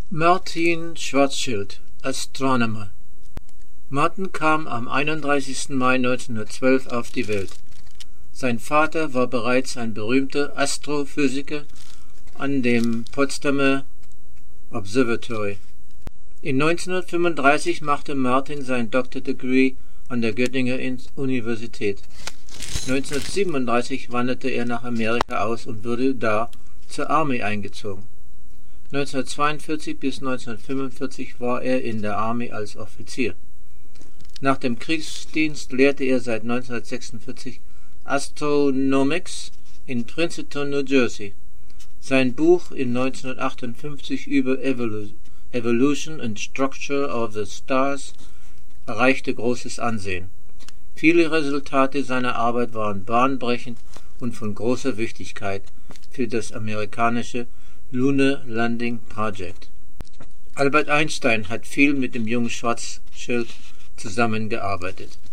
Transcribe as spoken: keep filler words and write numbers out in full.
Martin Schwarzschild, Astronomer. Martin kam am einunddreißigsten Mai neunzehnhundertzwölf auf die Welt. Sein Vater war bereits ein berühmter Astrophysiker an dem Potsdamer Observatory. In neunzehnhundertfünfunddreißig machte Martin sein Doctor Degree an der Göttinger Universität. neunzehnhundertsiebenunddreißig wanderte er nach Amerika aus und wurde da zur Army eingezogen. neunzehnhundertzweiundvierzig bis neunzehnhundertfünfundvierzig war er in der Army als Offizier. Nach dem Kriegsdienst lehrte er seit neunzehnhundertsechsundvierzig Astronomics in Princeton, New Jersey. Sein Buch in neunzehnhundertachtundfünfzig über Evolu Evolution and Structure of the Stars erreichte großes Ansehen. Viele Resultate seiner Arbeit waren bahnbrechend und von großer Wichtigkeit für das amerikanische Lunar Landing Project. Albert Einstein hat viel mit dem jungen Schwarzschild zusammengearbeitet.